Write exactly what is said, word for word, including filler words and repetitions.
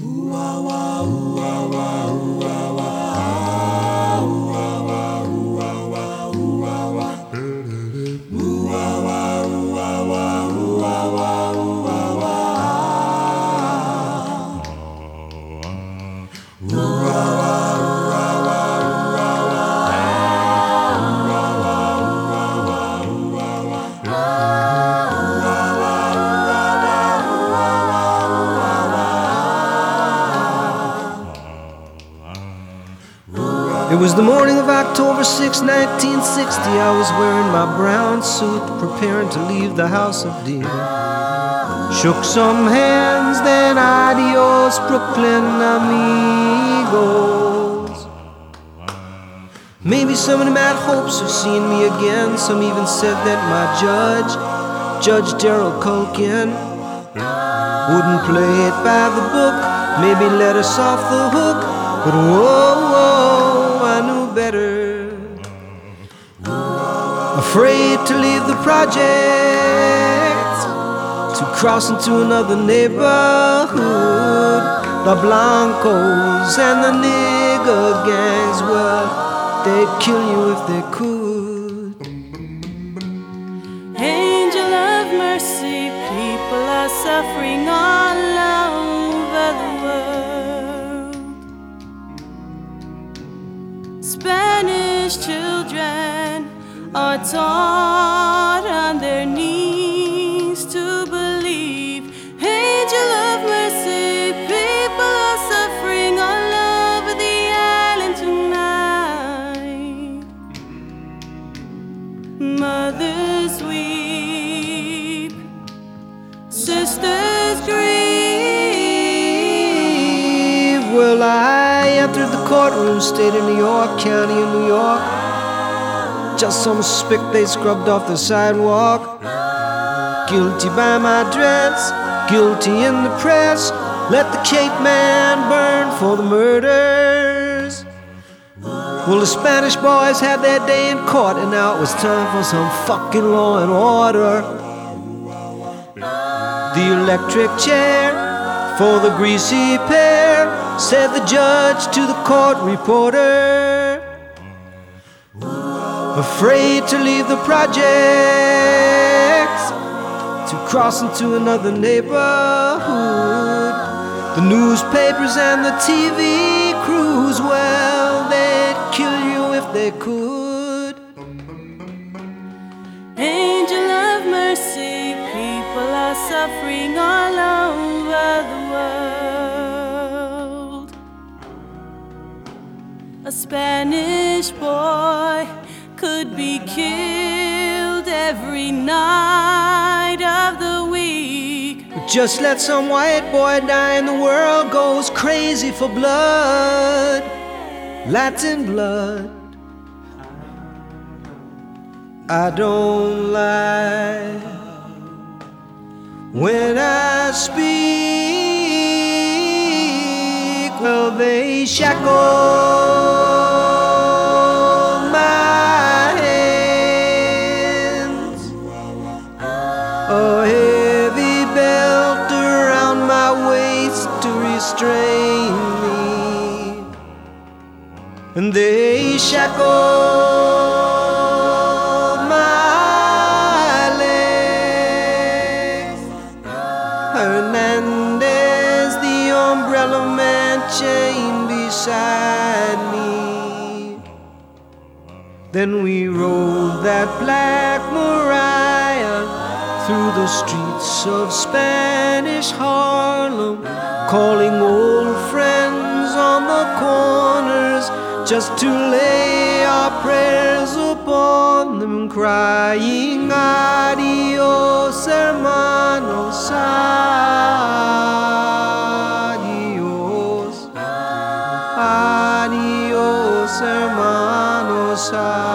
It was the morning of October sixth, nineteen sixty. I was wearing my brown suit, preparing to leave the house of dear. Shook some hands, then adios, Brooklyn amigos. Maybe some of them had hopes of seeing me again. Some even said that my judge, Judge Daryl Culkin, wouldn't play it by the book, maybe let us off the hook. But whoa, whoa, I knew better. Afraid to leave the project, to cross into another neighborhood. The Blancos and the nigger gangs, well, they'd kill you if they could. Angel of mercy, people are suffering all over the world. Spanish children are taught on their knees to believe. Angel of mercy, people are suffering all over the island tonight. Mothers weep, sisters grieve. Well, I entered the courtroom, state of New York, county of New York. Just some spick they scrubbed off the sidewalk. Guilty by my dress, guilty in the press. Let the Cape Man burn for the murders. Well, the Spanish boys had their day in court, and now it was time for some fucking law and order. The electric chair for the greasy pair, said the judge to the court reporter. Afraid to leave the projects, to cross into another neighborhood. The newspapers and the T V crews, well, they'd kill you if they could. Angel of mercy, people are suffering all over the world. A Spanish boy could be killed every night of the week. Just let some white boy die and the world goes crazy for blood, Latin blood. I don't lie when I speak. Well, they shackle a heavy belt around my waist to restrain me, and they shackle my legs. Hernandez, the umbrella man, chained beside me. Then we rode that Black Maria through the streets of Spanish Harlem, calling old friends on the corners just to lay our prayers upon them, crying adios, hermanos, adios, adios, hermanos, adios.